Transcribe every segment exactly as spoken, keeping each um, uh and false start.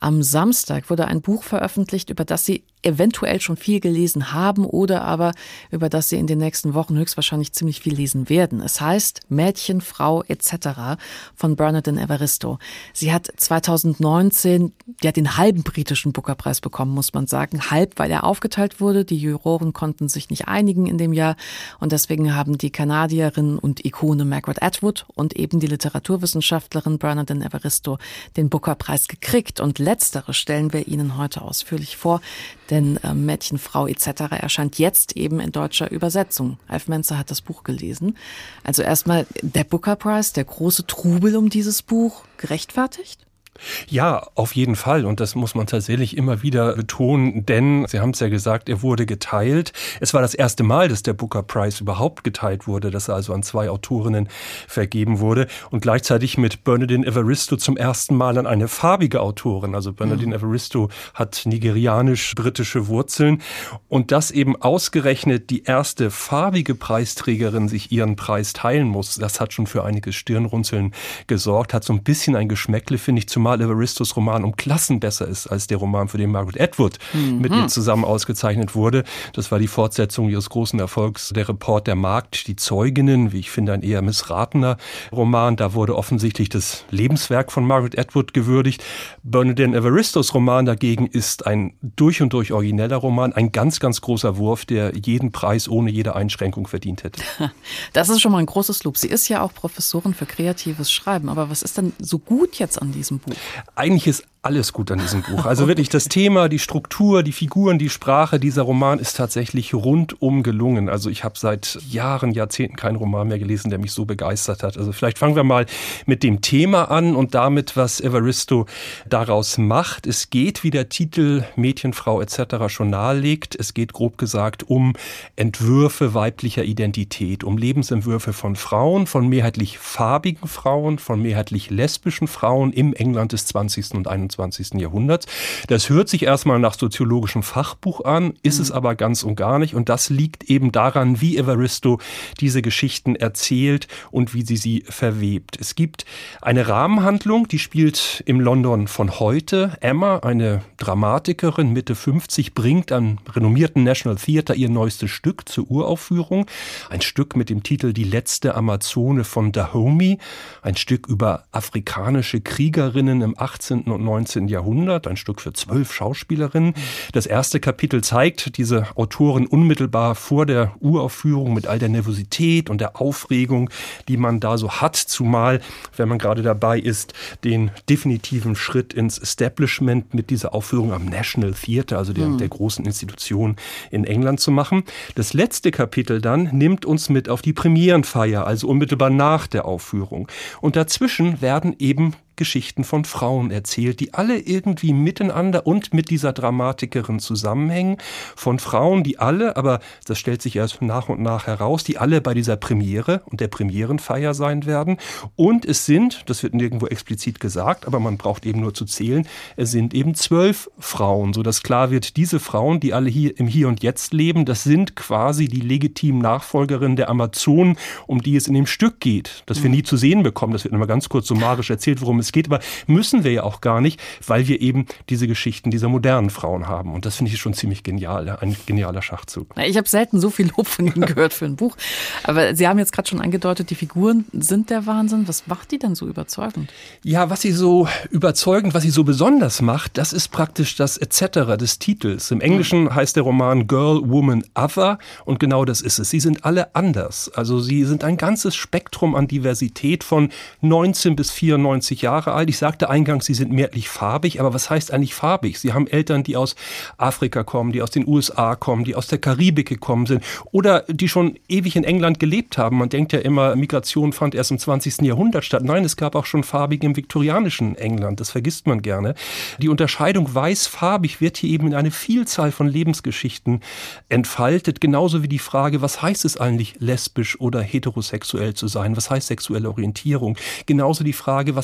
Am Samstag wurde ein Buch veröffentlicht, über das Sie eventuell schon viel gelesen haben oder aber über das Sie in den nächsten Wochen höchstwahrscheinlich ziemlich viel lesen werden. Es heißt Mädchen, Frau et cetera von Bernardine Evaristo. Sie hat zweitausendneunzehn ja den halben britischen Booker-Preis bekommen, muss man sagen. Halb, weil er aufgeteilt wurde. Die Juroren konnten sich nicht einigen in dem Jahr und deswegen haben die Kanadierin und Ikone Margaret Atwood und eben die Literaturwissenschaftlerin Bernardine Evaristo den Booker-Preis gekriegt. Und letztere stellen wir Ihnen heute ausführlich vor, denn äh, Mädchen, Frau et cetera erscheint jetzt eben in deutscher Übersetzung. Alf Menzer hat das Buch gelesen. Also erstmal der Booker-Preis, der große Trubel um dieses Buch, gerechtfertigt? Ja, auf jeden Fall. Und das muss man tatsächlich immer wieder betonen, denn Sie haben es ja gesagt, er wurde geteilt. Es war das erste Mal, dass der Booker Prize überhaupt geteilt wurde, dass er also an zwei Autorinnen vergeben wurde und gleichzeitig mit Bernardine Evaristo zum ersten Mal an eine farbige Autorin. Also Bernardine mhm. Evaristo hat nigerianisch-britische Wurzeln und dass eben ausgerechnet die erste farbige Preisträgerin sich ihren Preis teilen muss, das hat schon für einiges Stirnrunzeln gesorgt, hat so ein bisschen ein Geschmäckle, finde ich, zumal Evaristos Roman um Klassen besser ist als der Roman, für den Margaret Atwood mhm. mit ihr zusammen ausgezeichnet wurde. Das war die Fortsetzung ihres großen Erfolgs, der Report der Magd, die Zeuginnen, wie ich finde, ein eher missratener Roman. Da wurde offensichtlich das Lebenswerk von Margaret Atwood gewürdigt. Bernardine Evaristos Roman dagegen ist ein durch und durch origineller Roman, ein ganz, ganz großer Wurf, der jeden Preis ohne jede Einschränkung verdient hätte. Das ist schon mal ein großes Lob. Sie ist ja auch Professorin für kreatives Schreiben. Aber was ist denn so gut jetzt an diesem Buch? Eigentlich ist alles gut an diesem Buch. Also wirklich das Thema, die Struktur, die Figuren, die Sprache, dieser Roman ist tatsächlich rundum gelungen. Also ich habe seit Jahren, Jahrzehnten keinen Roman mehr gelesen, der mich so begeistert hat. Also vielleicht fangen wir mal mit dem Thema an und damit, was Evaristo daraus macht. Es geht, wie der Titel Mädchen, Frau et cetera schon nahelegt, es geht grob gesagt um Entwürfe weiblicher Identität, um Lebensentwürfe von Frauen, von mehrheitlich farbigen Frauen, von mehrheitlich lesbischen Frauen im England des zwanzigsten und einundzwanzigsten Jahrhunderts. Das hört sich erstmal nach soziologischem Fachbuch an, ist mhm. es aber ganz und gar nicht. Und das liegt eben daran, wie Evaristo diese Geschichten erzählt und wie sie sie verwebt. Es gibt eine Rahmenhandlung, die spielt im London von heute. Emma, eine Dramatikerin, Mitte fünfzig, bringt am renommierten National Theatre ihr neuestes Stück zur Uraufführung. Ein Stück mit dem Titel Die letzte Amazone von Dahomey. Ein Stück über afrikanische Kriegerinnen im achtzehnten und neunzehnten Jahrhundert, ein Stück für zwölf Schauspielerinnen. Das erste Kapitel zeigt diese Autorin unmittelbar vor der Uraufführung mit all der Nervosität und der Aufregung, die man da so hat, zumal, wenn man gerade dabei ist, den definitiven Schritt ins Establishment mit dieser Aufführung am National Theatre, also der, mhm. der großen Institution in England zu machen. Das letzte Kapitel dann nimmt uns mit auf die Premierenfeier, also unmittelbar nach der Aufführung. Und dazwischen werden eben Geschichten von Frauen erzählt, die alle irgendwie miteinander und mit dieser Dramatikerin zusammenhängen. Von Frauen, die alle, aber das stellt sich erst nach und nach heraus, die alle bei dieser Premiere und der Premierenfeier sein werden. Und es sind, das wird nirgendwo explizit gesagt, aber man braucht eben nur zu zählen, es sind eben zwölf Frauen, sodass klar wird, diese Frauen, die alle hier im Hier und Jetzt leben, das sind quasi die legitimen Nachfolgerinnen der Amazonen, um die es in dem Stück geht, das wir nie zu sehen bekommen. Das wird immer ganz kurz summarisch erzählt, worum es geht, aber müssen wir ja auch gar nicht, weil wir eben diese Geschichten dieser modernen Frauen haben. Und das finde ich schon ziemlich genial, ein genialer Schachzug. Ich habe selten so viel Lob von Ihnen gehört für ein Buch. Aber Sie haben jetzt gerade schon angedeutet, die Figuren sind der Wahnsinn. Was macht die denn so überzeugend? Ja, was sie so überzeugend, was sie so besonders macht, das ist praktisch das et cetera des Titels. Im Englischen mhm. heißt der Roman Girl, Woman, Other. Und genau das ist es. Sie sind alle anders. Also sie sind ein ganzes Spektrum an Diversität von neunzehn bis vierundneunzig Jahre alt. Ich sagte eingangs, sie sind mehrheitlich farbig, aber was heißt eigentlich farbig? Sie haben Eltern, die aus Afrika kommen, die aus den U S A kommen, die aus der Karibik gekommen sind oder die schon ewig in England gelebt haben. Man denkt ja immer, Migration fand erst im zwanzigsten Jahrhundert statt. Nein, es gab auch schon Farbige im viktorianischen England. Das vergisst man gerne. Die Unterscheidung weiß-farbig wird hier eben in eine Vielzahl von Lebensgeschichten entfaltet. Genauso wie die Frage, was heißt es eigentlich, lesbisch oder heterosexuell zu sein? Was heißt sexuelle Orientierung? Genauso die Frage, was heißt es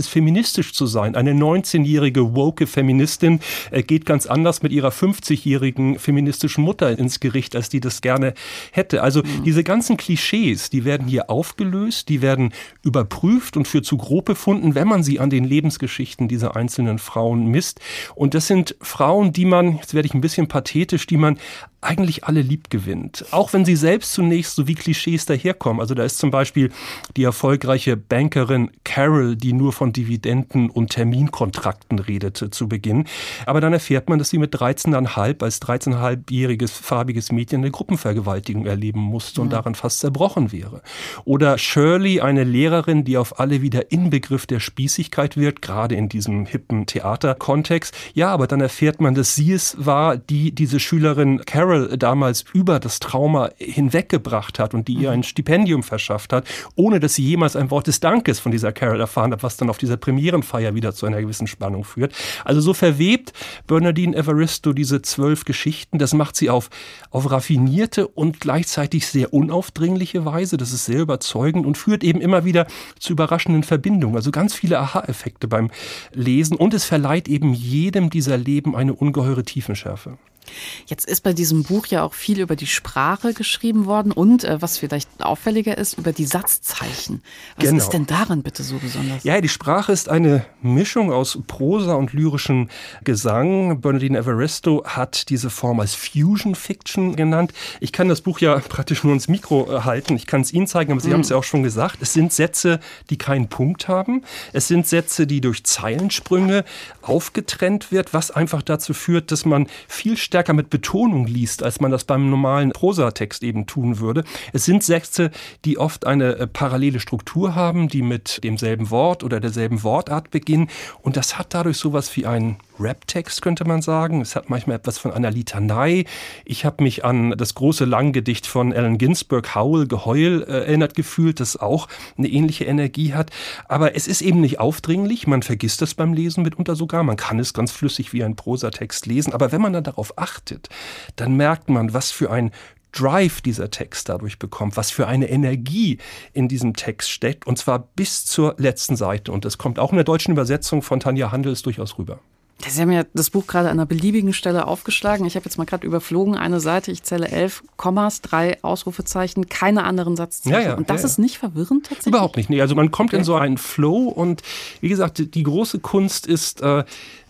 feministisch zu sein. Eine neunzehnjährige woke Feministin äh, geht ganz anders mit ihrer fünfzigjährigen feministischen Mutter ins Gericht, als die das gerne hätte. Also mhm. diese ganzen Klischees, die werden hier aufgelöst, die werden überprüft und für zu grob befunden, wenn man sie an den Lebensgeschichten dieser einzelnen Frauen misst. Und das sind Frauen, die man, jetzt werde ich ein bisschen pathetisch, die man eigentlich alle lieb gewinnt. Auch wenn sie selbst zunächst so wie Klischees daherkommen. Also da ist zum Beispiel die erfolgreiche Bankerin Carol, die nur von Dividenden und Terminkontrakten redete zu Beginn. Aber dann erfährt man, dass sie mit dreizehn Komma fünf als dreizehneinhalbjähriges farbiges Mädchen eine Gruppenvergewaltigung erleben musste und mhm. daran fast zerbrochen wäre. Oder Shirley, eine Lehrerin, die auf alle wieder Inbegriff der Spießigkeit wird, gerade in diesem hippen Theaterkontext. Ja, aber dann erfährt man, dass sie es war, die diese Schülerin Carol damals über das Trauma hinweggebracht hat und die ihr ein Stipendium verschafft hat, ohne dass sie jemals ein Wort des Dankes von dieser Carol erfahren hat, was dann auf dieser Premierenfeier wieder zu einer gewissen Spannung führt. Also so verwebt Bernardine Evaristo diese zwölf Geschichten. Das macht sie auf, auf raffinierte und gleichzeitig sehr unaufdringliche Weise. Das ist sehr überzeugend und führt eben immer wieder zu überraschenden Verbindungen. Also ganz viele Aha-Effekte beim Lesen und es verleiht eben jedem dieser Leben eine ungeheure Tiefenschärfe. Jetzt ist bei diesem Buch ja auch viel über die Sprache geschrieben worden und, äh, was vielleicht auffälliger ist, über die Satzzeichen. Was genau. ist denn daran bitte so besonders? Ja, die Sprache ist eine Mischung aus Prosa und lyrischem Gesang. Bernardine Evaristo hat diese Form als Fusion Fiction genannt. Ich kann das Buch ja praktisch nur ins Mikro halten. Ich kann es Ihnen zeigen, aber Sie mhm. haben es ja auch schon gesagt. Es sind Sätze, die keinen Punkt haben. Es sind Sätze, die durch Zeilensprünge aufgetrennt wird, was einfach dazu führt, dass man viel stärker mit Betonung liest, als man das beim normalen Prosatext eben tun würde. Es sind Sätze, die oft eine äh, parallele Struktur haben, die mit demselben Wort oder derselben Wortart beginnen. Und das hat dadurch sowas wie einen Rap-Text, könnte man sagen. Es hat manchmal etwas von einer Litanei. Ich habe mich an das große Langgedicht von Allen Ginsberg, Howl, Geheul, äh, erinnert gefühlt, das auch eine ähnliche Energie hat. Aber es ist eben nicht aufdringlich. Man vergisst das beim Lesen mitunter sogar. Man kann es ganz flüssig wie ein Prosatext lesen. Aber wenn man dann darauf achtet, dann merkt man, was für ein Drive dieser Text dadurch bekommt, was für eine Energie in diesem Text steckt. Und zwar bis zur letzten Seite. Und das kommt auch in der deutschen Übersetzung von Tanja Handels durchaus rüber. Sie haben ja das Buch gerade an einer beliebigen Stelle aufgeschlagen. Ich habe jetzt mal gerade überflogen, eine Seite, ich zähle elf Kommas, drei Ausrufezeichen, keine anderen Satzzeichen. Ja, ja, und das ja, ja. ist nicht verwirrend tatsächlich? Überhaupt nicht. Nee, also man kommt okay. in so einen Flow und wie gesagt, die große Kunst ist, äh,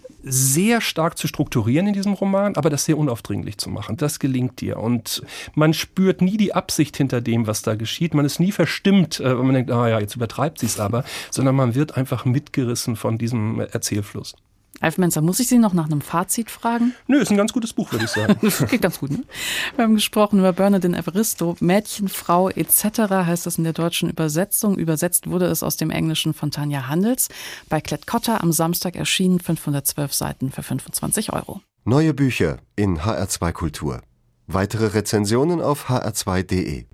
sehr stark zu strukturieren in diesem Roman, aber das sehr unaufdringlich zu machen. Das gelingt dir. Und man spürt nie die Absicht hinter dem, was da geschieht. Man ist nie verstimmt, wenn man denkt, ah ja, jetzt übertreibt sie es aber, sondern man wird einfach mitgerissen von diesem Erzählfluss. Alf Menzer, muss ich Sie noch nach einem Fazit fragen? Nö, ist ein ganz gutes Buch, würde ich sagen. Das geht ganz gut, ne? Wir haben gesprochen über Bernardine Evaristo, Mädchen, Frau et cetera heißt das in der deutschen Übersetzung. Übersetzt wurde es aus dem Englischen von Tanja Handels. Bei Klett-Cotta am Samstag erschienen, fünfhundertzwölf Seiten für fünfundzwanzig Euro. Neue Bücher in H R zwei Kultur. Weitere Rezensionen auf h r zwei punkt de.